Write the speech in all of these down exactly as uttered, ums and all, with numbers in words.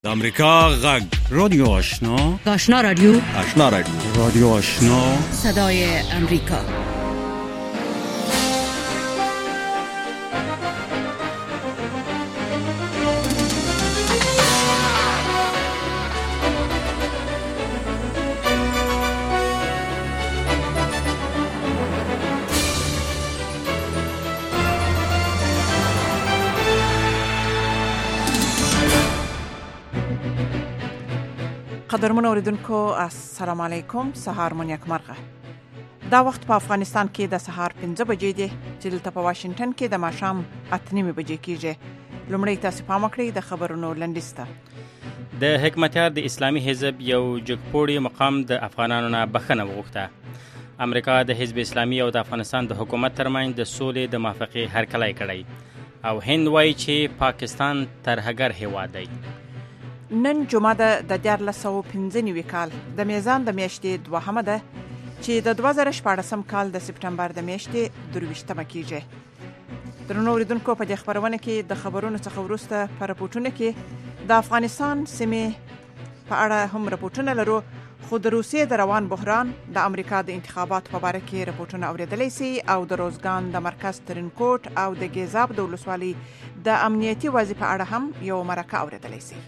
امریکا غږ رادیو آشنا آشنا رادیو آشنا رادیو رادیو آشنا صدای امریکا. قدرمن اوریدونکو السلام علیکم. سهار مون یک مرغه. دا وخت په افغانستان کې د سهار پنځه بجې دي چې دلته په واشنگټن کې د ماښام اته نیمې بجې کېږي. لومړی تاسو پام وکړئ د خبرونو لنډیسته. د حکمتیار د اسلامي حزب یو جګپوړی مقام د افغانانو نه بخښنه وغوښته. امریکا د حزب اسلامي او د افغانستان د حکومت ترمنځ د سولې د موافقې هرکلی کړی او هند وایي چې پاکستان ترهګر هیواد دی. نن جمعه ده د دیارلس سوه پنځه نوي کال د میزان د میاشتې دوهمه ده چې د دوه زره شپاړسم کال د سپټمبر د میاشتې درویشتمه کېږي. درنو اوریدونکو په دې خبرونه کې د خبرونو څخه وروسته په راپورټونو کې د افغانستان سیمې په اړه هم راپورټونه لرو، خو د روسیې د روان بحران، د امریکا د انتخاباتو په باره کې راپورټونه اوریدلی سي او د روزګان د مرکز ترینکوټ او د ګیزاب د ولسوالۍ د امنیتي وضع په اړه هم یو مرکه اوریدلی سي.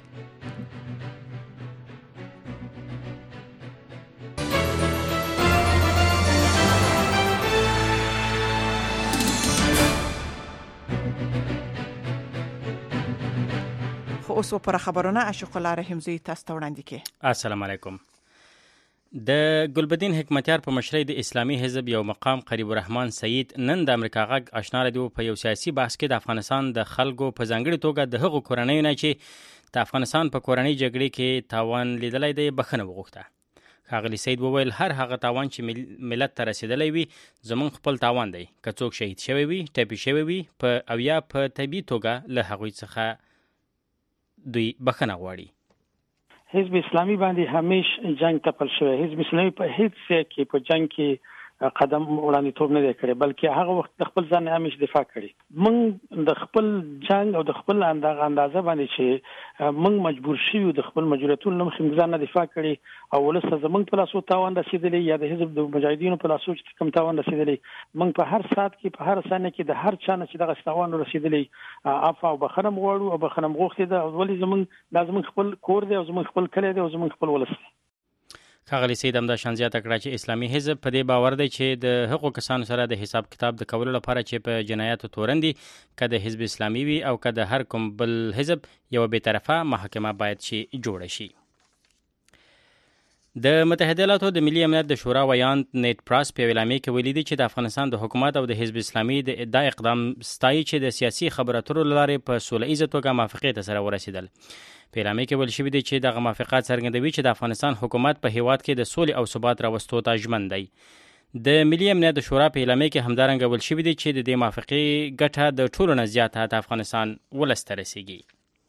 اوس پر خبرونه اشوق الله رحمزی تاسو ته وړاندې کې. السلام علیکم. د ګلبدین حکمتیار په مشرۍ د اسلامي حزب یو مقام قریب الرحمن سعید نن د امریکا غږ آشنا رادیو په یو سیاسي بحث کې د افغانستان د خلکو په ځانګړي توګه د هغو کورنیو نه چې د افغانستان په کورنۍ جګړې کې تاوان لیدلی دی بخښنه وغوښته. ښاغلي سعید وویل هر هغه تاوان چې ملت ته رسېدلی وي زموږ خپل تاوان دی، که څوک شهید شوی وي، ټپي شوی وي په او یا په طبیعي توګه له هغوی څخه دوی بخښنه غواړي. حزب اسلامي باندې همیش جنگ تپل شوی. حزب اسلامي په هیڅ ځای کې په جنگ کې قدم وړاندې نه دی کړی، بلکې هغه وخت د خپل ځان همیش دفاع کړي. موږ د خپل جنگ او د خپل اندازه باندې چې موږ مجبور شوو د خپل مجبوریتونو مخې ځان دفاع کړي او ولس زموږ په لاسو تاوان رسیدلی یا د حزب د مجاهدینو په لاسو چې کوم تاوان رسیدلی، موږ په هر سات کې په هر ثانیه کې د هر چا نه چې دغه تاوان رسیدلی عفو او بخښنه غواړو او بخښنه غوښتي ده. ولې زموږ د زموږ خپل کور دی او زموږ خپل کلی دی او زموږ خپل ولس دی. ښاغلي سید همدا شان زیاته کړه چې اسلامي حزب په دې باور دی چې د هغو کسانو سره د حساب کتاب د کولو لپاره چې په جنایاتو تورن دي، که د حزب اسلامي وي او که د هر کوم بل حزب، یو بېطرفه محاکمه باید چې جوړه شي. د متحده ایالاتو د ملي امنیت د شورا ویاند نیټ پراس په اعلامیه کې ویلي دي چې د افغانستان د حکومت او د حزب اسلامي د دا اقدام ستایي چې د سیاسي خبرو اترو له لارې په سوله ایزه توګه موافقې ته سره ورسېدل. په اعلامیه کې ویل شوي دي چې دغه موافقات څرګندوي چې د افغانستان حکومت په هیواد کې د سولې او ثبات راوستو ته ژمن دی. د ملي امنیت د شورا په اعلامیه کې همدارنګه ویل شوي دي چې د دې موافقې ګټه د ټولو نه زیاته د افغانستان ولس ته رسیږي.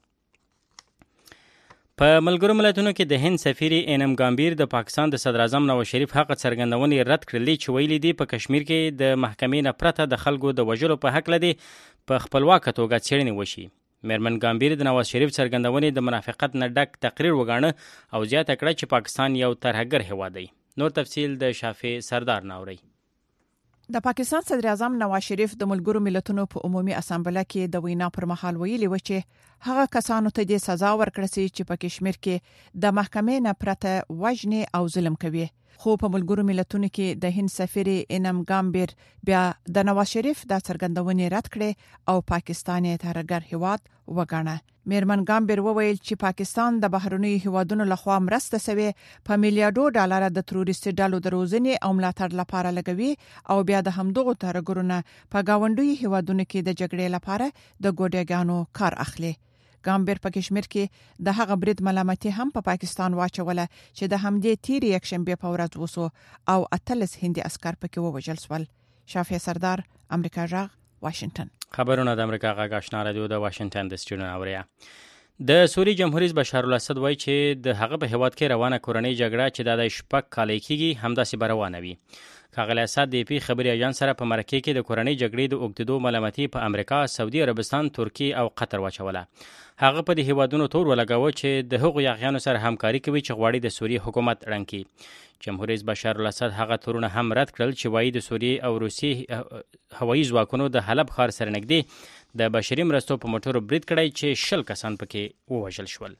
په ملګرو ملتونو کې د هند سفیر انم ګامبیر د پاکستان د صدر اعظم نواز شریف هغه څرګندونې رد کړلې چې ویلي دي په کشمیر کې د محکمې نه پرته د خلکو د وژلو په هکله دي په خپلواکه توګه څېړنې وشي. میرمن ګامبیر د نواز شریف څرګندونې د منافقت نه ډک تقریر وګاڼه او زیاته کړه چې پاکستان یو ترهګر هیواد دی. نور تفصیل د شافع سردار ناوري. د پاکستان صدر اعظم نواز شریف د ملګرو ملتونو په عمومي اسامبله کې د وینا پر مهال ویلي و چې هغه کسانو ته د سزا ورکړل شي چې په کشمیر کې د محکمې نه پرته وژنې او ظلم کوي. خو په ملګرو ملتونو کې د هند سفیر انم ګامبیر بیا د نواز شریف د څرګندونې رد کړې او پاکستان یې ترهګر هیواد وګاڼه. میرمن ګامبیر وویل چې پاکستان د بهرنیو هیوادونو لخوا مرسته شوی په میلیارډو ډالر د تروریستي ډلو د روزنې او ملاتړ لپاره لګوي او بیا د همدغو ترهګرونو په گاونډیو هیوادونو کې د جګړې لپاره د ګوډیګانو کار اخلي. ګامبیر په کشمیر کې د هغه برید ملامتي هم په پا پاکستان واچوله چې د همدې تیری یک شنبه په ورځ وسو او اتلس هندي عسكر پکې ووژل شول. شافع سردار، امریکا غږ، واشنگټن. خبرونه د امریکا غږ آشنا رادیو د واشنگټن د سټډیو اوریا. د سوریې جمهور رئیس بشار الاسد وایي چې د هغه په هیواد کې روانه کورنۍ جګړه چې د شپږ کال کېږي همداسې به روانه وي. ښاغلی اسد د پی خبري اژانس سره په مرکه کې د کورنۍ جګړې د اوږدېدو ملامتي په امریکا، سعودي عربستان، ترکیه او قطر واچوله. هغه په دې هیوادونو تور ولګاوه چې د هغو یاغیانو سره همکاري کوي چې غواړي د سوریې حکومت ړنګ کړي. جمهور رئیس بشار الاسد هغه تورونه هم رد کړل چې وایي د سوریې او روسیې هوایي ځواکونو د حلب ښار سره نږدې د بشري مرستو په موټرو برید کړی چې شل کسان پکې ووژل شول.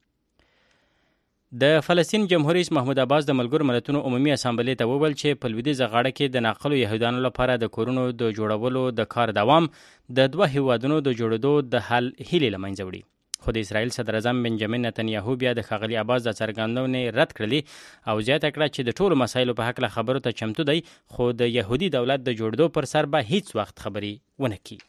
د فلسطین جمهور رئیس محمود عباس د ملګرو ملتونو عمومي اسامبلې ته وویل چې په لویدیځه غاړه کې د ناقلو یهودانو لپاره د کورونو د جوړولو د کار دوام د دوه هیوادونو د جوړېدو د حل هیلې له منځه وړي. خو د اسرائیل صدر اعظم بنجامین نتنیاهو بیا د ښاغلي عباس د څرګندونې رد کړلې او زیاته کړه چې د ټولو مسایلو په هکله خبرو ته چمتو دی، خو د یهودي دولت د جوړېدو پر سر به هیڅ وخت خبرې ونه کړي.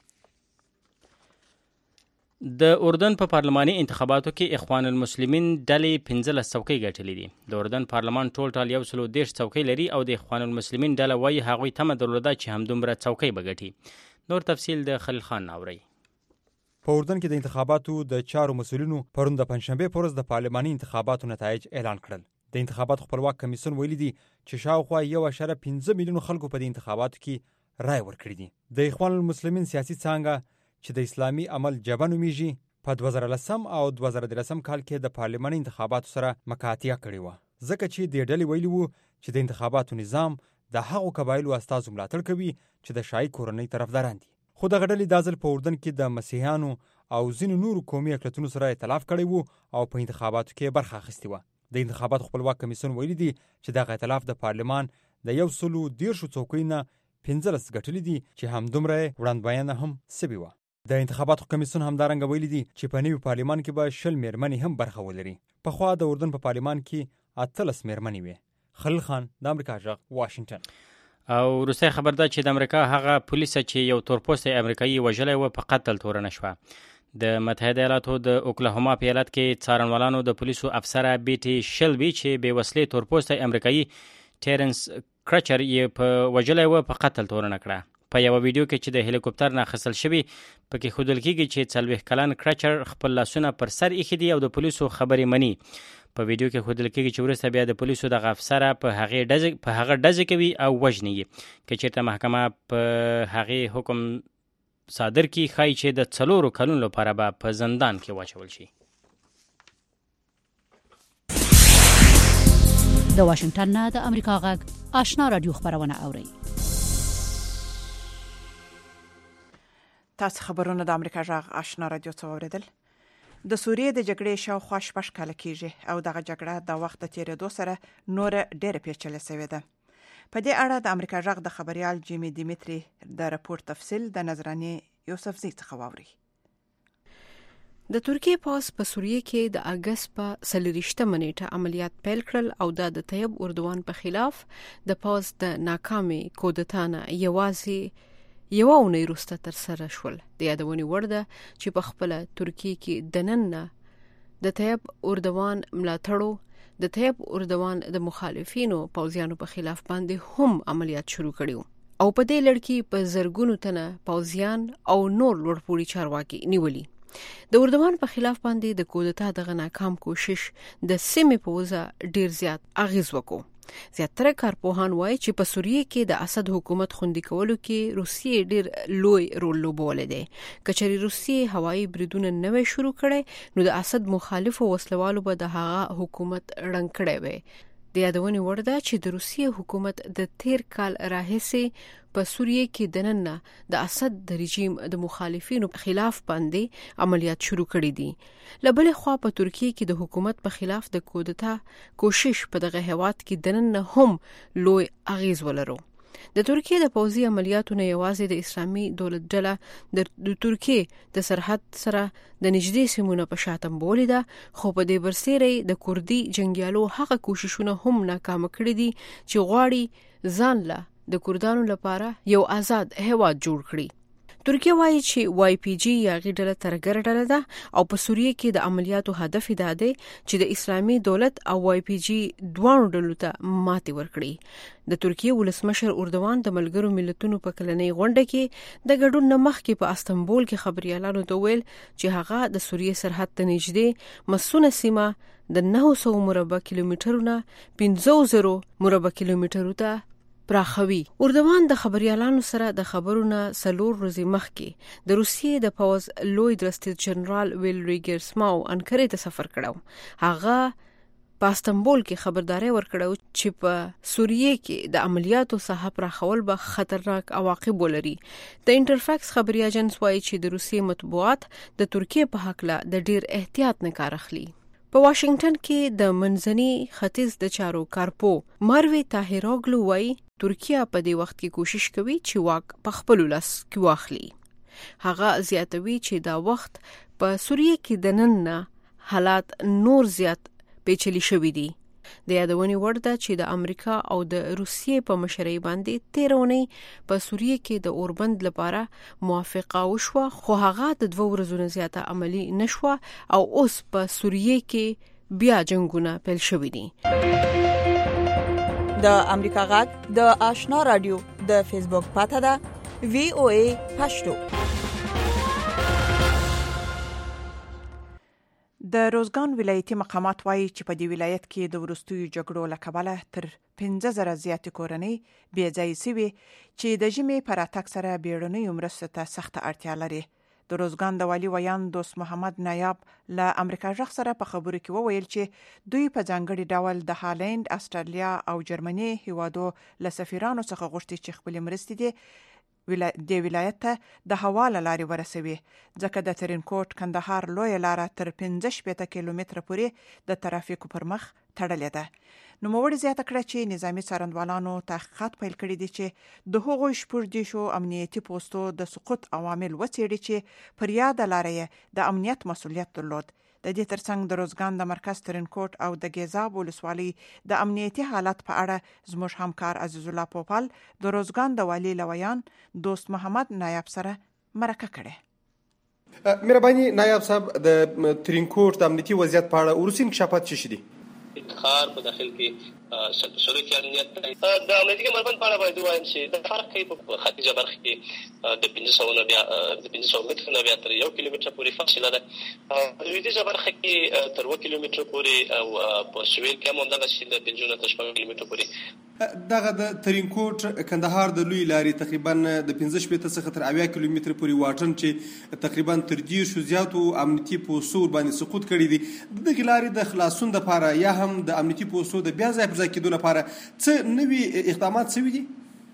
د اردن په پارلماني انتخاباتو کې اخوان المسلمین ډلې پنځلس څوکۍ ګټلې دي. د اردن پارلمان ټول ټال یو سلو دېرش څوکۍ لري او د اخوان المسلمین ډله وایي هغوی تمه درلوده چې همدومره څوکۍ به ګټي. نور تفصیل د خلیل خان اورئ. په اردن کې د انتخاباتو د چارو مسؤلینو پرون د پنځشنبه په ورځ د پارلماني انتخاباتو نتایج اعلان کړل. د انتخاباتو خپلواک کمیسیون ویلي دي چې شاوخوا یو اشاره پنځه میلیون خلکو په دې انتخاباتو کې رای ورکړي دي. د اخوان المسلمین سیاسي څانګه چې د اسلامي عمل جبهه نومیږي په دوه زره لسم او دوه زره دولسم کال کې د پارلماني انتخاباتو سره مقاطعه کړې وه، ځکه چې دې ډلې ویلي وو چې د انتخاباتو نظام د هغو قبایلو استازو ملاتړ کوي چې د شاهي کورنۍ طرفداران دي. خو دغه ډلې دا ځل په اردن کې د مسیحیانو او ځینو نورو قومي اقلیتونو سره ائتلاف کړی وو او په انتخاباتو کې برخه اخیستې وه. د انتخاباتو خپلواک کمیسیون ویلي دي چې دغه ائتلاف د پارلمان د یو سلو دېرشو څوکیو نه پنځلس ګټلې دي چې همدومره یې وړاندوینه هم سوې وه. د انتخاباتو کمیسیون همدارنګه ویلي دي چې په نوي پارلمان کې به شل میرمنې هم برخه ولري. پخوا د اردن په پارلمان کې اتلس میرمنې وې. خلیل خان، د امریکا غږ، واشنگټن. او روسي خبر ده چې د امریکا هغه پولیس چې یو تورپوستی امریکایي وژلی و په قتل تورنه شوه. د متحده ایالاتو د اوکلاهوما په ایالت کې څارنوالانو د پولیسو افسره بیټي شلبي چې بې وسلې تورپوستی امریکایي ټیرنس کرچر یې په وژلی و په قتل تورنه کړه. په یو ویډیو کې چې د هلیکوپټر نه اخیستل شوي پکې ښودل کېږي چې څلوېښت کلن کرچر خپل لاسونه پر سر ایښي دي او د پولیسو خبرې مني. په ویډیو کې ښودل کېږي چې وروسته بیا د پولیسو دغه افسره په هغې ډزې په هغه ډزې کوي او وژني یې. که چېرته محکمه په هغې حکم صادر کړي ښایي چې د څلورو کلونو لپاره به په زندان کې واچول شي. د واشنګټن نه د امریکا غږ آشنا رادیو خبرونه اورئ. تاسو خبرونه د امریکا غږ آشنا رادیو څخه اوریدل. د سوریې د جګړې شاوخوا شپږ کاله کېږي او دغه جګړه د وخت د تېرېدو سره نور ډېره پیچلې شوې ده. په دې اړه د امریکا غږ د خبريال جیمی دیمیتری د راپور تفصیل د نظراني یوسفزی څخه واوري. د ترکیه پوځ په سوریه کې د اگست په څلوېښتمه نیټه عملیات پیل کړل او دا د طیب اردوان په خلاف د پوځ د ناکامې کودتا نه یوازې یو اونۍ وروسته ترسره شول. د یادونې وړ ده چې په خپله ترکیه کې دننه د طیب اردوان ملاتړو د طیب اردوان د مخالفینو پوځیانو په خلاف باندې هم عملیات شروع کړي او په دې لړ کې په زرګونو تنه پوځیان او نور لوړپوړي چارواکي نیولي. د اردوان په خلاف باندې د کودتا دغه ناکام کوشش د سیمې په وجه ډیر زیات اغیز وکړ. زیاتره کارپوهان وایي چې په سوریه کې د اسد حکومت خوندي کولو کې روسیې ډیر لوی رول لوبولی دی. که چېرې روسیې هوایي بریدونه نه وای شروع کړی نو د اسد مخالفو وسلوالو به د هغه حکومت ړنګ کړی وی. د یادونې وړ ده چې د روسیې حکومت د تیر کال راهیسې په سوریه کې دننه د اسد د رژیم د مخالفینو په خلاف باندې عملیات شروع کړي دي. له بلې خوا په ترکیه کې د حکومت په خلاف د کودتا کوشش په دغه هیواد کې دننه هم لوی اغیز ولرو. د ترکیه د پوځي عملیاتو نه یوازې د اسلامي دولت ډله د ترکیه د سرحد سره د نږدې سیمونو په شاتم بولې ده، خو په دې برسېره د کوردي جنگیالو هغه کوششونه هم ناکام کړي دي چې غواړي ځان له د کوردانو لپاره یو آزاد هیواد جوړ کړي. ترکیه وایي چې واي پی جی یاغي ډله ترګر ډله ده او په سوریه کې د عملیاتو هدف دا دی چې د اسلامي دولت او واي پی جی دوه ډلو ته ماتې ورکړي. د ترکیه ولسمشر اردوان د ملګرو ملتونو په کلنۍ غونډه کې د ګډون نه مخکې په استنبول کې خبريالانو ته ویل چې هغه د سوریه سرحد ته نږدې مسونه سیمه د نهه سوه مربع کیلومترونو پنځه زره مربع کیلومترو ته پراخوي. اردوان د خبريالانو سره د خبرونه سلور ورځې مخکې د روسیې د پوز لوی درستیز جنرال ویلری ګرسماو انکرې ته سفر کړو. هغه په استنبول کې خبرداري ورکړو چې په سوریه کې د عملیاتو ساحه پراخول به خطرناک عواقب ولري. د انټرفاکس خبري اژانس وايي چې د روسیې مطبوعات د ترکیه په حق له د ډیر احتیاط نه کار اخلي. په واشنگټن کې د منځني ختیځ د چارو کارپو ماروي طاهروغلو وايي ترکیه په دې وخت کې کوشش کوي چې واک په خپل لاس کې واخلي. هغه زیاتوي چې دا وخت په سوریه کې د نن نه حالات نور زیات پیچلي شوي دي. د یادونې وړ ده چې د امریکا او د روسیې په مشرۍ باندې تیرونې په سوریه کې د اوربند لپاره موافقه وشوه، خو هغه د دوه ورځې نه زیاته عملی نشوه او اوس په سوریه کې بیا جنگونه پیل شوي دي. د امریکا غږ د آشنا رادیو د فیسبوک پاڼه ده وی او ای پښتو. د روزګان ولایتي مقامات وایي چې په دې ولایت کې د ورستیو جګړو له کبله تر پنځه زره زیاتې کورنۍ بې ځایه شوي چې د ژمي په راتګ سره بیړنیو مرستو ته سخته اړتیا لري. د روزګان د والي ویان دوست محمد نایاب له امریکا ژغ سره په خبرو کې وویل چې دوی په ځانګړي ډول د هالند، استرالیا او جرمني هیوادو له سفیرانو څخه غوښتي چې خپل مرستې دي د ولایت ته د هوا له لارې ورسوي، ځکه د ترینکوټ کندهار لویه لاره تر پنځه شپېته کیلومتره پورې د ترافیکو پر مخ تړلې ده. نوموړي زیاته کړه چې نظامی څارنوالانو تحقیقات پیل کړي دي چې د هغوی شپږ دیشو امنیتي پوستو د سقوط عوامل وڅېړي چې پر یاده لارې د امنیت مسؤلیت درلود. د دې ترڅنګ د روزګان د مرکز ترینکوټ او د ګیزاب ولسوالۍ د امنیتي حالت په اړه زموږ همکار عزیز الله پوپل د روزګان د والي لویان دوست محمد نایاب سره مرکه کړه. مهرباني نایاب صاحب، د ترینکوټ د امنیتي وضعیت په اړه وروستي انکشافات څه دي؟ افتخار په داخل کې سلوکي امنیت د امنیتي مربوط په اړه باید وایم چې د فرق کوي په ختیځه برخه کې د پنځه سوه نه بیا د پنځه سوه مترو نه بیا تر یو کیلومتر پورې فاصله ده. په لویدیځه برخه کې تر اووه کیلومتره پورې او په سویل کې هم همدغسې د پنځه نه تر شپږ کیلومتره پورې. دغه د ترینکوټ کندهار د لوی لارې تقریبا د پنځه شپېته څخه تر اویا کیلومتره پورې واټن چې تقریبا تر دېرشو زیاتو امنیتي پوستو باندې سقوط کړي دي، د دغې لارې د خلاصون دپاره یا هم د امنیتي پوستو د بیا ځای پر ځای کېدو لپاره څه نوي اقدامات شوي دي؟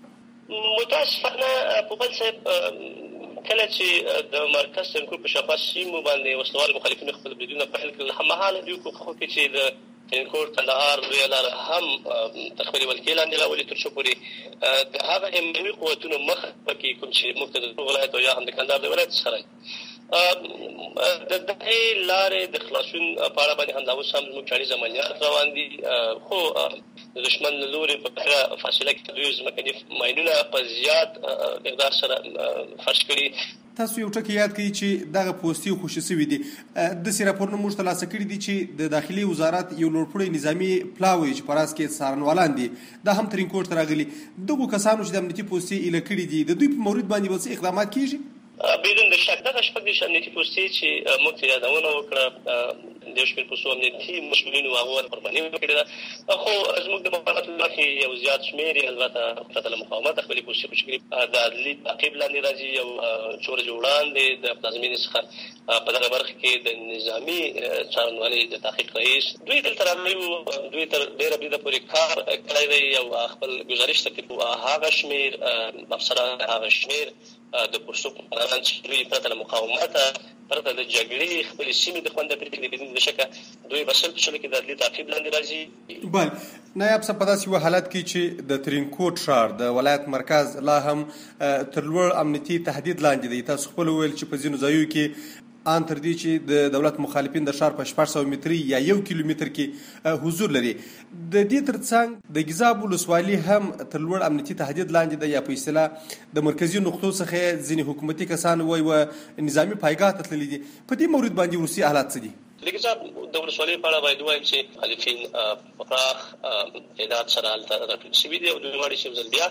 متاسفانه پوپل صاحب، کله چې د مرکز ترینکوټ په شاوخوا سیمو باندې وسلوال مخالفینو خپل بریدونه پیل کړل، هممهاله دوی کوښښ وکړي چې د ترینکوټ کندهار لویه لاره هم تر خپلې ولکې لاندې راولي، تر څو پورې د هغه امنیوي قوتونو مخه پکې کوم چې موږ ته د ولایت او یا هم د کندهار د ولایت څخه د دغې لارې د خلاصون په اړه باندې همدا اوس هم زموږ چاړیز عملیات روان دي، خو د دښمن له لورې په هغه فاصله کې دوی ځمکني ماینونه په زیات مقدار سره فرش کړي. تاسو یو ټکی یاد کړئ چې دغه پوستي خوشي شوي دي. داسې راپورونه موږ ترلاسه کړي دي چې د داخلي وزارت یو لوړپوړی نظامي پلاوی چې په راس کې څارنوالان دي دا هم ترینکوټ ته راغلي. دغو کسانو چې د امنیتي پوستې ایله کړي دي د دوی په مورد باندې به څه اقدامات کېږي؟ بدون د شک دغه شپږ دېرش امنیتي پوستې چې موږ ته یادونه وکړه د یو شمېر پوستو امنیتي مسؤلینو هغو قرباني وکړې ده، خو زموږ د مقاماتو له مخې یو زیات شمېر یې البته پرته له مقاومت خپلې پوستې خوشي کړي. د عدلي تعقیب لاندې راځي یو څو ورځې وړاندې د پلازمېنې څخه په دغه برخه کې د نظامي څارنوالۍ د تحقیق رئیس دوی دلته راغلي وو، دوی تر ډېره بریده پورې کار کړی دی او خپل ګزارش ترتیب هغه شمېر افسران هغه شمېر د پوستو قمران چې دوی پرته له مقاومته پرته د جګړې خپلې سیمې د خوند پرېږدي، بدون د شکه دوی به سل په شلو کې د عدلي تعقیب لاندې راځي. بله نایب صاحب، په داسې یو حالت کې چې د ترینکوټ ښار د ولایت مرکز لا هم تر لوړ امنیتي تهدید لاندې دی، تاسو خپله وویل چې په ځینو ځایونو کې ان تر دې چې د دولت مخالفین د ښار په شپږ سوه متري یا یو کیلومتر کې حضور لري. د دې ترڅنګ د ګیزاب ولسوالي هم تر لوړ امنیتي تهدید لاندې ده، یا په اصطلاح د مرکزي نقطو څخه ځینې حکومتي کسان وایي و نظامي پایګاه ته تللي دي. په دې مورد باندې وروستي حالات څه دي؟ د ګیزاب د ولسوالۍ په اړه باید ووایم چې مخالفین په پراخ تعداد سره هلته راټول شوي دي او دوی غواړي چې یو ځل بیا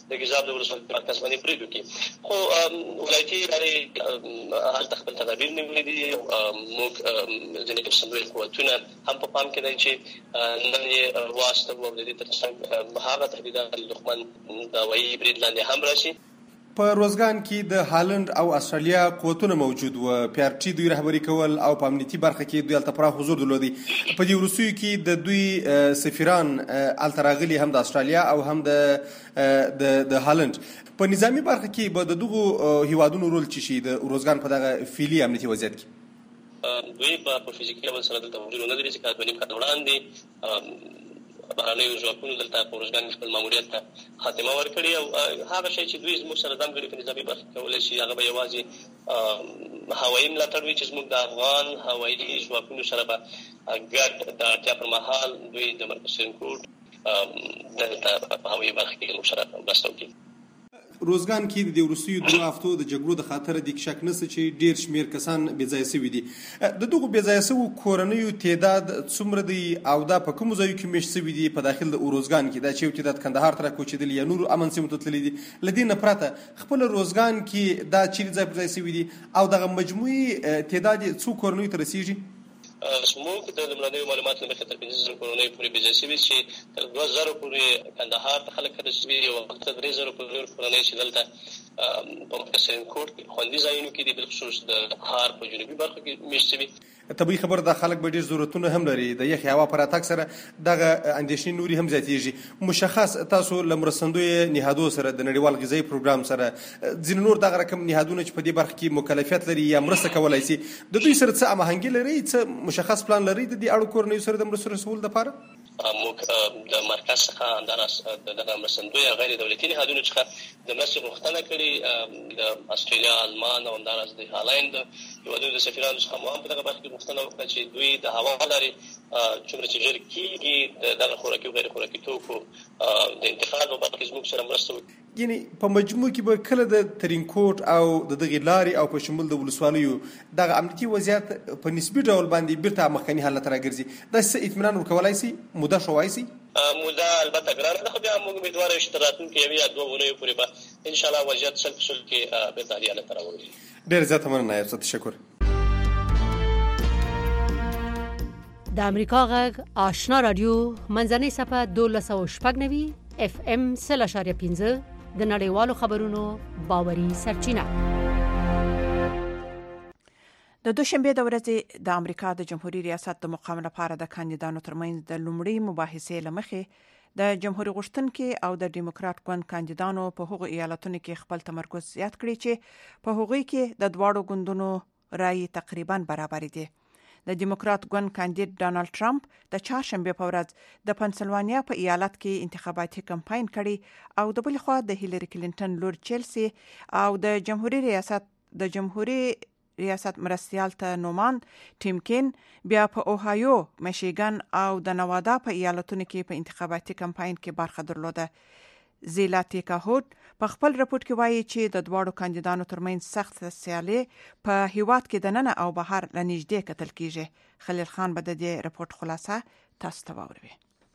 د ګیزاب د ولسوالۍ مرکز باندې پریږدو کې خو ولایتي ادارې هلته خپل تدابیر نیولي دي. موږ ځینې کسبوي قوتونه هم په پام کې دی چې نن یې واستو او د دې ترڅنګ هغه تهدیدات د دښمن د وایي برید لاندې هم راشي. په روزګان کې د هالند او استرالیا قوتونه موجود و. پیارټي دوی رهبري کول او په امنیتي برخه کې دوی الته پراخ حضور درلودي. په دې وروستیو کې د دوی سفیران الته راغلي هم د استرالیا او هم د د هالند. په نظامی برخه کې به د دغو هیوادونو رول چی شي د روزګان په دغه فعلي امنیتي وضعیت کې؟ دوی په فزیکي ډول سره دلته موجود نه دي چې کله دوی کډ وړاندې بهرنیو ځواکونو دلته په روزګان خپل ماموریت ته خاتمه ورکړي او هغه شی چې دوی زموږ سره ځانګړي په نظامي برخه کولای شي هغه به یوازې هوایي ملاتړ وي چې زموږ د افغان هوایي ځواکونو سره به ګډ د اړتیا پر مهال دوی د مرکز سرنکوټ دلته په هوایي برخه کې موږ سره مرسته وکړي. روزګان کې د وروستیو دوه هفتو د جګړو د خاطر د شک نشته چې ډیر شمیر کسان بې ځای شوي دي. د دغو بې ځای شوو کورنیو تعداد څومره دی او دا په کومو ځایو کې میشت شوي دي په داخل د روزګان کې؟ دا چې یو تعداد کندهار ته راکوچېدلي یا نورو امن سیمو ته تللي دي. له دې نه پرته خپل روزګان کې دا چیرې ځای پر ځای شوي دي او دغه مجموعي تعداد څو کورنیو ته رسیږي؟ زموږ د لومړنیو معلوماتو له مخې تر پنځه زره کورنیو پورې بې ځای شوي چې تر دوه زره پورې کندهار ته خلک رسوي او تر درې زره پورې کورنۍ چې دلته په مرکز سرنکوټ کې خوندي ځایونو کې دي، بالخصوص د ښار په جنوبي برخو کې میشت شوي. طبیعي خبر د خلک به ډېر ضرورتونه هم لري. د یخ هوا پر اتاک سره دغه اندېښنې نوري هم زیاتېږي. مشخص تاسو له مرستندوی نهادو سره د نړیوال غذایي پروګرام سره ځینې نور دغه رقم نهادونه چې په دې برخه کې مکلفیت لري یا مرسته کولای شي، د دوی سره څه هماهنګي لري، څه مشخص پلان لري د دې اړو کورنیو سره د مرستو رسول لپاره؟ موږ د مرکز څخه همداراز د مرستندوی غیر دولتي نهادونو څخه د مرستې غوښتنه کړې. د استرالیا، آلمان او همداراز د هالند هېوادونو د سفیرانو څخه مو هم په دغه برخه کې غوښتنه وکړه چې دوی د هوا لارې څومره چې ژر کېږي د دغه خوراکي او غیر خوراکي توکو د انتقال په برخه کې زموږ سره مرسته وکړي. یعنې په مجموع کې به کله د ترینکوټ او د دغې لارې او په شمول د ولسوالیو دغه امنیتي وضعیت په نسبي ډول باندې بیرته مخکني حالت راګرځي، داسې څه اطمینان ورکولی شي، موده ښووای شي؟ موده البته ګرانه ده، خو بیا موږ امیدواره یو چې تر راتلونکي یوې یا دوه اونیو پورې به انشاءالله وضعیت سل په سل کې بیرته عادي حالت ته راوړي. ډېره زیاته مننه نایب صاحب، تشکر. د امریکا غږ آشنا رادیو منځنۍ صفحه دولس او شپږ نوي اف ام سل اشاریه پنځه د نړیوالو خبرونو باوري سرچینه. د دوشنبه د ورځې د امریکا د جمهوریت ریاست د مقام لپاره د کاندیدانو ترمنځ د لومړۍ مباحثې لمخې د جمهوریت غوښتونکو او د ډیموکرات ګوند کاندیدانو په هغو ایالتونو کې خپل تمرکز زیات کړی چې په هغوی کې د دواړو ګوندونو رائے تقریبا برابر دي. د ډیموکرات ګوند کاندید ډانلډ ټرمپ د چهارشنبه په ورځ د پنسلوانیا په ایالت کې انتخاباتي کمپاین کړي او د بل خوا د هیلری کلینټن لور چیلسی او د جمهوریت ریاست د جمهوریت ریاست مرستیال ته نومان ټیمکین بیا په اوهایو، میشیګن او د نوادا په ایالتونو کې په انتخاباتي کمپاین کې برخه درلوده. زیلاتی کاهود په خپل رپورت کې وایي چې د دواړو کاندیدانو ترمنځ سخت سیالي په هیواد کې د ننه او بهر لنیږدې کتل کیږي. خلیل خان به د دې رپورت خلاصه تاسو ته واوروي.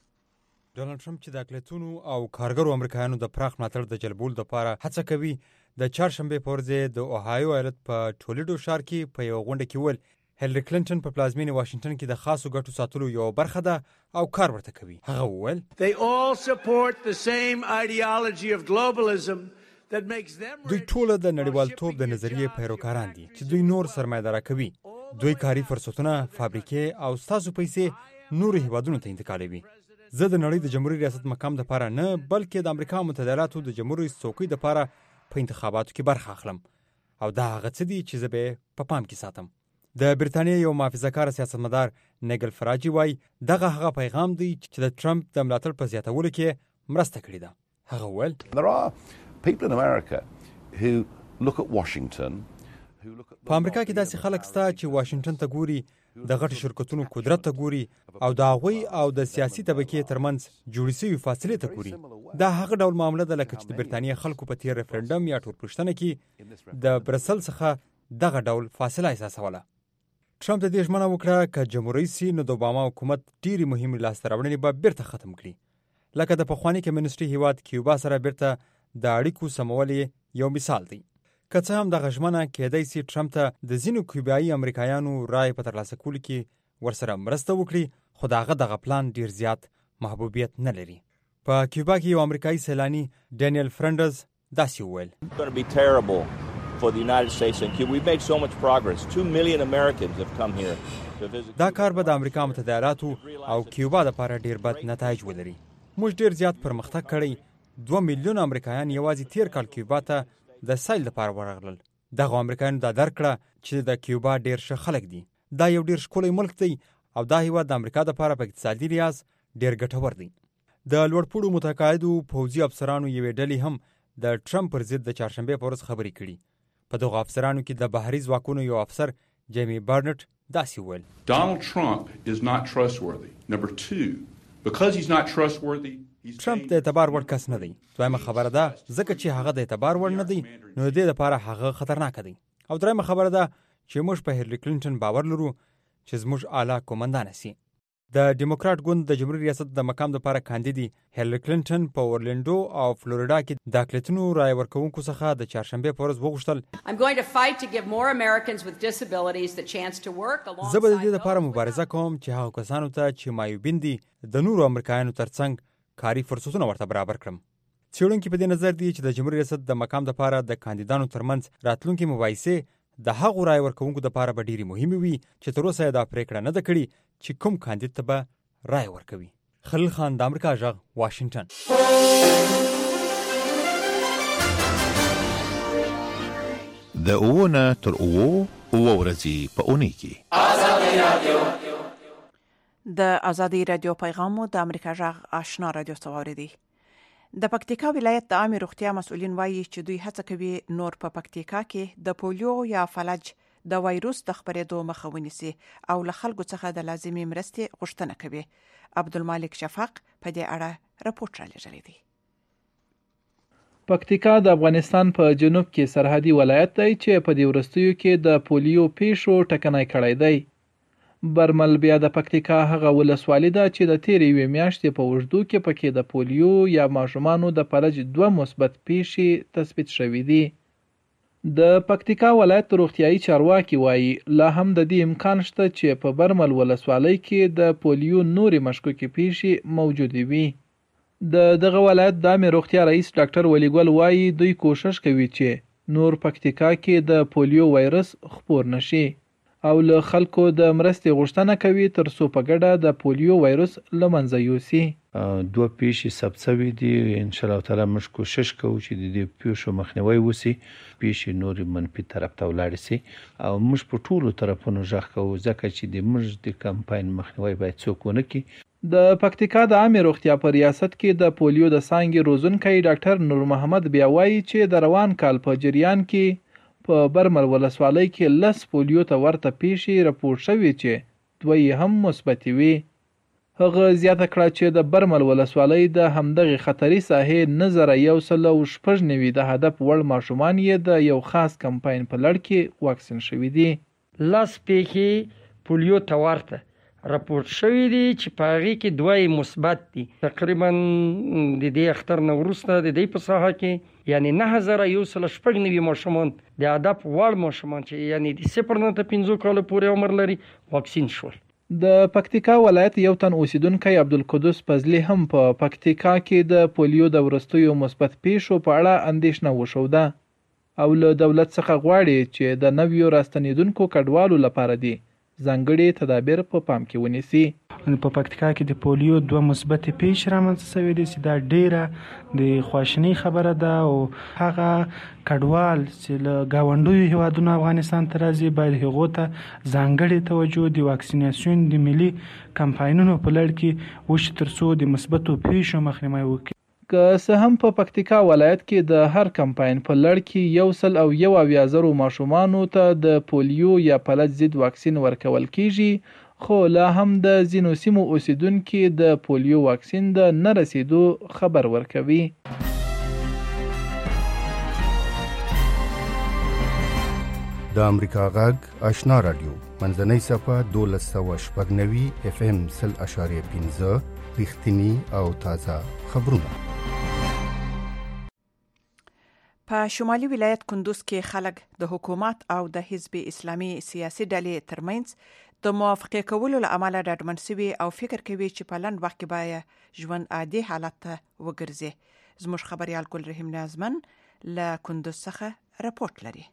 ډونالډ ټرمپ چې د اقلیتونو او کارګرو امریکایانو د پراخ ملاتړ د جلبولو لپاره هڅه کوي، د چهارشنبه په ورځ د اوهایو ایالت په ټولیډو ښار کې په یو غونډه کې ول هیلری کلینټن په پلازمینې واشنگټن کې د خاصو ګټو ساتلو یو برخه ده او کار ورته کوي. هغه وویل They all support the same ideology of globalism that makes them دوی ټول د نړیوالتوب د نظریې پیروکاران دي چې دوی نور سرمایه‌داري کوي. دوی کاري فرصتونه، فابریکې او ستاسو پیسې نورو هیوادونو ته انتقالوي. زه د نړۍ د جمهوریت ریاست مقام لپاره نه بلکې د امریکا متحده ایالاتو د جمهوریت څوکۍ لپاره په انتخاباتو کې برخه اخلم او دا هغه څه دي چې زه به په پام کې ساتم. د بریتانیا یو محافظه‌کار سیاستمدار نیګل فراجي وایي دغه هغه پیغام دی چې د ټرمپ د ملاتړ په زیاتولو کې مرسته کړې ده. هغه وویل There are people in America who look at Washington په امریکا کې داسې خلک شته چې واشنگټن ته ګوري، د غټو شرکتونو قدرت ته ګوري او د هغوی او د سیاسي طبقې ترمنځ جوړې شوي فاصلې ته ګوري. دا هغه ډول معامله ده لکه چې د بریتانیا خلکو په تیر ریفرنډم یا ټولپوښتنه کې د برسل څخه دغه ډول فاصله احساسوله. ټرمپ د دې ژمنه وکړه که جمهوریت سي نو د اوباما حکومت ډېرې مهمې لاسته راوړنې به بیرته ختم کړي، لکه د پخواني کمیونسټي هیواد کیوبا سره بیرته د اړیکو سمول یو مثال دی. که څه هم دغه ژمنه کېدای سي ټرمپ ته د ځینو کیوبایي امریکایانو رای په ترلاسه کولو کې ورسره مرسته وکړي، خو د هغه دغه پلان ډیر زیات محبوبیت نه لري. په کیوبا کې یو امریکایي سیلانی ډینیل فرندز داسې وویل: For the United States and Cuba, we've made so much progress. Two million Americans have come here to visit. دا کار به د امریکا متحده ایالاتو او کیوبا لپاره ډیر بد نتایج ولري. موږ ډیر زیات پرمختګ کړی. دوه میلیون امریکایان یوازې تیر کال کیوبا ته د سیل لپاره ورغلل. دغه امریکایانو دا درک کړه چې د کیوبا ډیر ښه خلک دي. دا یو ډیر ښکلی ملک دی او دا هیواد د امریکا لپاره په اقتصادي لحاظ ډیر ګټور دی. د لوړپوړو متقاعدو پوځي افسرانو یوې ډلې هم د ټرمپ پر ضد د چهارشنبې په ورځ خبرې کړي. په دغه افسرانو کې د بهري ځواکونو یو افسر جیمی بارنټ داسې وویل: Donald Trump is not trustworthy. Number two, because he's not trustworthy, ټرمپ د اعتبار وړ کس نه دی. دویمه خبره ده ځکه چې هغه د اعتبار وړ نه دی نو د دې لپاره هغه خطرناک دی. او دریمه خبره ده چې موږ په هیلری کلینټن باور لرو چې زموږ اعلی قومندان سي. د ډیموکرات ګوند د جمهوریت ریاست د مقام لپاره کاندیدي هیلری کلینټن په اورلینډو او فلوریدا کې د اقلیتونو رای ورکوونکو څخه د چهارشنبې په ورځ وغوښتل: I'm going to fight to give more Americans with disabilities the chance to work alongside. زه به د دې لپاره مبارزه کوم چې هغه کسانو ته چې معیوبین دي د نورو امریکایانو ترڅنګ کاري فرصتونه ورته برابر کړم. څېړونکي په دې نظر دي چې د جمهوریت ریاست د مقام لپاره د کاندیدانو ترمنځ راتلونکي مباحثې د هغو رای ورکوونکو لپاره به ډېرې مهمې وي چې تر اوسه یې دا پرېکړه نه ده کړې چې کوم کاندید ته به رای ورکوي. خلیل خان، د امریکا غږ، واشنگټن. د اوونه تر اوو اوه ورځې په اونۍ کې آزادي رادیو د آزادي رادیو پیغامو د امریکا غږ آشنا رادیو څواري. د پکتیکا ولایت د عامه روغتیا مسؤلین وایي چې دوی هڅه کوي نور په پکتیکا کې د پولیو یا فلج د وایروس د خپرېدو مخه ونیسي او له خلکو څخه د لازمي مرستې غوښتنه کوي. عبدالمالک شفق په دې اړه راپورټ رالیږلی دی. پکتیکا د افغانستان په جنوب کې سرحدي ولایت دی چې په دې وروستیو کې د پولیو پیښو ټکنی کړی دی. برمل بیا د پکتیکا هغه ولسوالي ده چې د تیرې یوې میاشتې په اوږدو کې پکې د پولیو یا ماشومانو د فلج دوه مثبت پیښې تثبیت شوي دي. د پکتیکا ولایت روغتیايي چارواکي وایي لا هم د دې امکان شته چې په برمل ولسوالۍ کې د پولیو نورې مشکوکې پیښې موجودې وي. د دغه ولایت د عامه روغتیا رئیس ډاکټر ولیګل وایي دوی کوشش کوي چې نور پکتیکا کې د پولیو وایرس خپور نشي او له خلکو د مرستې غوښتنه کوي تر څو په ګډه د پولیو وایرس له منځه یوسي. دوه پیښې ثبت شوي دي. ان شاء الله تعالی موږ کوشش کوو چې د دې پیښو مخنیوی وشي، پیښې نورې منفي طرف ته ولاړې سي او موږ په ټولو طرفونو غږ کوو ځکه چې د موږ د کمپاین مخنیوی باید څوک ونه کړي. د پکتیکا د عامه روغتیا په ریاست کې د پولیو د څانګې روزونکی ډاکټر نور محمد بیا وایي چې د روان کال په جریان کې په برمل ولسوالۍ کې لس پولیو ته ورته پیښې راپور شوې چې دوه یې هم مثبتې وي. هغه زیاته کړه چې د برمل ولسوالۍ د همدغې خطري ساحې نه زره یو سل او شپږ نوي د هدف وړ ماشومان یې د یو خاص کمپاین په لړ کې واکسین شوي دي. لس پیښې پولیو ته ورته راپورټ شوي دي چې په هغې کې دوه یې مثبت دي. تقریبا د دې اختر نه وروسته د دې په ساحه کې یعنی نه زره یو سل شپږ نوي ماشومان د هدف وړ ماشومان چې یعنی د صفر نه تر پنځو کالو پورې عمر لري واکسین شول. د پکتیکا ولایت یو تن اوسیدونکی عبدالقدوس فضلی هم په پکتیکا کې د پولیو د وروستیو مثبت پیښو په اړه اندېښنه وښوده او له دولت څخه غواړي چې د نویو راستنیدونکو کډوالو لپاره دي ځانګړي تدابیر په پام کې ونیسي. په پکتیکا کې د پولیو دوه مثبت پیښې رامنځته شوې دي چې دا ډیره د خواشینۍ خبره ده او هغه کډوال چې له ګاونډیو هیوادونو افغانستان ته راځي باید هغو ته ځانګړې توجه د واکسیناسیون د ملي کمپاینونو په لړ کې وشي تر څو د مثبتو پیښو مخنیوی وکړي. که څه هم په پکتیکا ولایت کې د هر کمپاین په لړ کې یو سل او یو اویا زرو ماشومانو ته د پولیو یا فلج ضد واکسین ورکول کیږي، خو لا هم د ځینو سیمو اوسیدونکي د پولیو واکسین د نه رسیدو خبر ورکوي. د امریکا غږ آشنا رادیو منځنۍ صفحه دولس سوه شپږ نوي اف ام سل اشاریه پنځه رښتینی او تازه خبرونه. په شمالي ولایت کندوز کې خلک د حکومت او د حزب اسلامي سیاسي ډلې ترمنځ د موافقه کولو له امله ډاډمن شوي او فکر کوي چې په لنډ وخت کې به ژوند عادي حالت ته وګرځي. زموږ خبريال ګل رحیم نازمن له کندوز څخه راپورټ لري.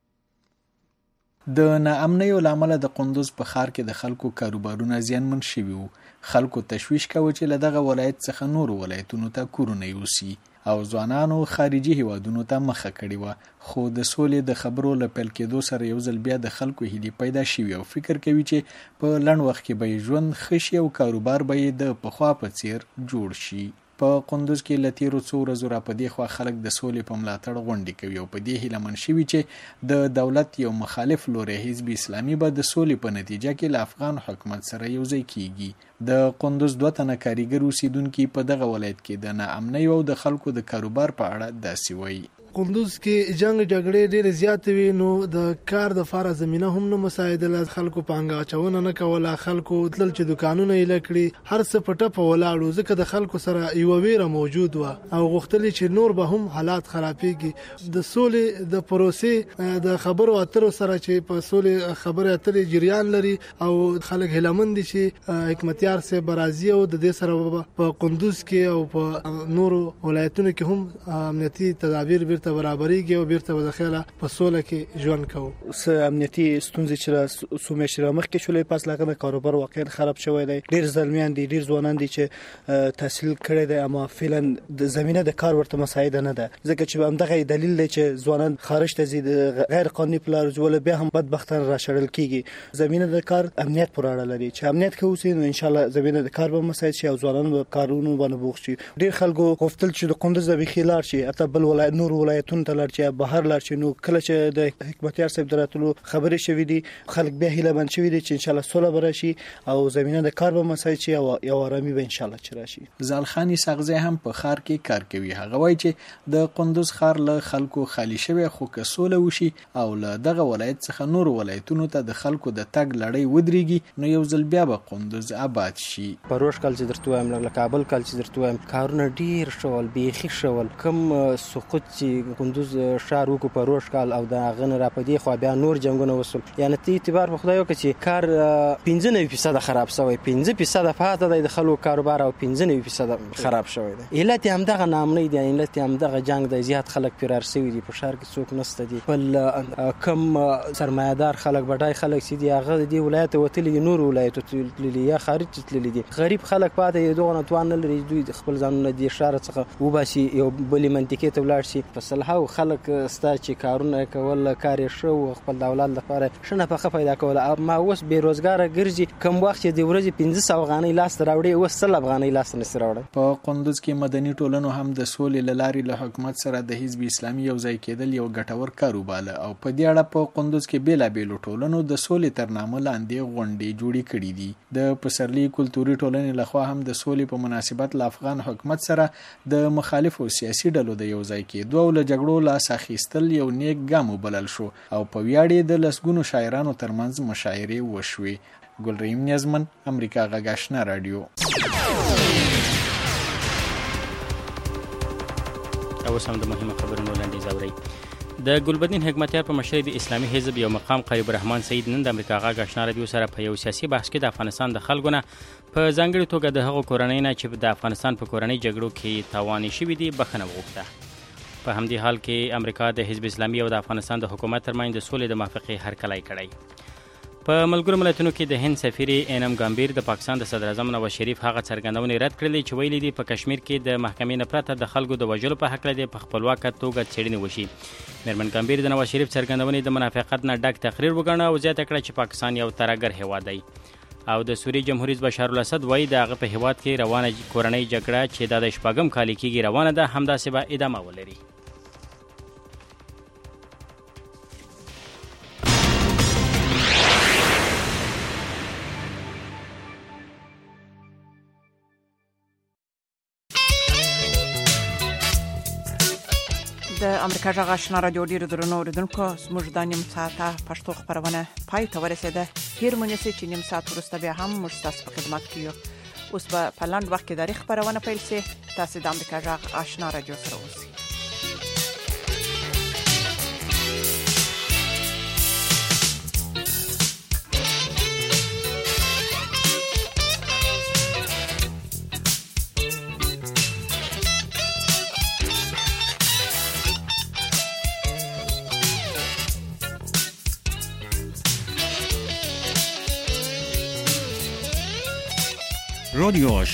د ناامنیو لامل د قندوز په ښار کې د خلکو کاروبارونه زیانمن شوي وو. خلکو تشویش کاوه چې له دغه ولایت څخه نور ولایتونو ته کورونه یوسي او ځوانانو خارجي هیوادونو ته مخه کړې وه. خو د سولې د خبرو له پیل کېدو سره یو ځل بیا د خلکو هیلې پیدا شوي او فکر کوي چې په لنډ وخت کې به ژوند ښه شي او کاروبار به یې د پخوا په څیر جوړ شي. په قندوز کې له تیرو څو ورځو را په دې خوا خلک د سولې په ملاتړ غونډې کوي او په دې هیله من شوي چې د دولت یو مخالف لوری حزب اسلامي به د سولې په نتیجه کې له افغان حکومت سره یوځای کیږي. د قندوز دوه تنه کاریګر اوسیدونکي په دغه ولایت کې د ناامنۍ او د خلکو د کاروبار په اړه داسې وایي. قندوز کې جنگ جګړې ډېرې زیاتې وي نو د کار د فاره زمينه هم نه مساعدله. خلکو پانګه اچونه نه کوله. خلکو تل چې دکانونه یې لکړي هر څه پټه په ولاړو ځکه د خلکو سره یو ویره موجود و او غوښتل چې نور به هم حالات خرابېږي. د سولې د پروسې د خبرو اترو سره چې په سولې خبرې اترې جریان لري او خلک هیلمن دي چې حکمتیار سه برازي او د دې سره په قندوز کې او په نورو ولایتونو کې هم امنیتي تدابیر ته برابرېږي او بیرته د خیره په سوله کې ژوند کوو. څه امنیتي ستونزې چې څو میاشتې رامخکې شولې پس له هغه کاروبار واقعا خراب شوی دی. ډېر زلمیان دي ډېر ځوانان دي چې تحصیل کړی دی اما فعلا د زمینه د کار ورته مساعده نه ده ځکه چې همدغه دلیل دی چې ځوانان خارج ته ځي د غیر قانوني پلار ول بیا هم بدبختانه راشړل کیږي. زمینه د کار امنیت پر اړه لري چې امنیت کوو نو ان شاء الله زمینه د کار به مساعد شي او ځوانان به کارونو باندې بوخت شي. ډېر خلکو غوښتل چې د قندوز د بخیلار شي اته بل ولایت نور ولایتونه ته لار چې بهر لار چې نو کله چې د حکمتیار صاحب دراتلو خبرې شوې دي خلک بیا هیله من شوي دي چې ان شاء الله سوله به راشي او زمینه د کار به مساعد شي او یو آرامي به ان شاء الله چې راشي. زالخانی سغزی هم په ښار کې کار کوي. هغه وایي چې د قندوز ښار له خلکو خالی شوی خو که سوله وشي او له دغه ولایت څخه نور ولایتونو ته د خلکو د تګ لړۍ ودرېږي نو یو ځل بیا به قندوز آباد شي. پروش کال چې درته وایم له کابل کال چې درته وایم کارونه ډیر شول بیخي شول کم سقوط چې قندوز شهر وکړو په روش کال او د غن را پدې خو بیا نور جنگونه وسول. یعنی تی اعتبار په خدای وکړي چې کار پنځه نوي فیصد خراب شوی پنځه فیصد فاته د خلکو کاروبار او پنځه نوي فیصد خراب شوی دی. علت هم دغه نامنۍ دی علت هم دغه جنگ د زیات خلک فرار شوی دي په شهر کې څوک نشته دي. بل کم سرمایدار خلک بډای خلک سي دي هغه دی ولایت وتلي نور ولایت تللی یا خارج تللی دي. غریب خلک پاتې دغه نتوان لري دوی خپل ځانونه دي شهر څخه وباسي یو بل منطقه ته ولاړ شي په صلح او خلک ستا چې کارونه کول کار شو خپل دولت لپاره شنه په پیدا کول ما اوس بیروزګار ګرځي کم وخت د ورځې پنځه سوه افغانۍ لاس راوړي او سل افغانۍ لاس نه راوړي. په قندوز کې مدني ټولنو هم د سولې لارې له حکومت سره د حزب اسلامي یو ځای کېدل یو ګټور کار وباله او په دې اړه په قندوز کې بیلابېلو ټولنو د سولې تر نامه لاندې غونډې جوړې کړې دي. د پسرلي کلتوري ټولنې لخوا هم د سولې په مناسبت له افغان حکومت سره د مخالفو سیاسي ډلو د یو ځای کېدو او له جګړو لاس اخیستل یو نیک ګام وبلل شو او په ویاړ د لسګونو شاعرانو ترمنځ مشاعرې وشوې. ګل رحیم نیازمن امریکا غږ آشنا رادیو. اوس هم د مهمه خبرونو لاندې زاوري. د ګلبدین حکمتیار په مشرۍ د اسلامي حزب یو مقام قریب الرحمن سید نن د امریکا غږ آشنا رادیو سره په یو سیاسي بحث کې د افغانستان د خلکو نه په ځانګړي توګه د هغو کورنۍ نه چې د افغانستان په کورنۍ جګړو کې تاواني شوي دي بخښنه وغوښته. په همدې حال کې امریکا د حزب اسلامي او د افغانستان د حکومت ترمنځ د سولې د موافقې هرکلی کړی. په ملګرو ملتونو کې د هند سفیر انم ګامبیر د پاکستان د صدر اعظم نواز شریف هغه څرګندونې رد کړلې چې ویلي دي په کشمیر کې د محکمې نه پرته د خلکو د وژلو په هکله د په خپلواکه توګه څېړنې وشي. میرمن ګامبیر د نواز شریف څرګندونې د منافقت نه ډک تقریر وګڼه او زیاته کړه چې پاکستان یو ترهګر هیواد دی. او د سوریې جمهور رئیس بشار الاسد وایي د هغه په هیواد کې روانه کورنۍ جګړه چې د شپږم کال کېږي روانه ده همداسې به ادامه ولري. د امریکا غږ آشنا رادیو ډیرو درنو اوریدونکو زموږ د نیم ساعته پښتو خبرونه پای ته ورسېده. هیر مونږ چې نیم ساعت وروسته بیا هم موږ تاسو په خدمت کې یو. اوس په پلاند وخت کې د خبرونه پیل شي. تاسو د امریکا غږ آشنا رادیو سره اوسئ. رادیو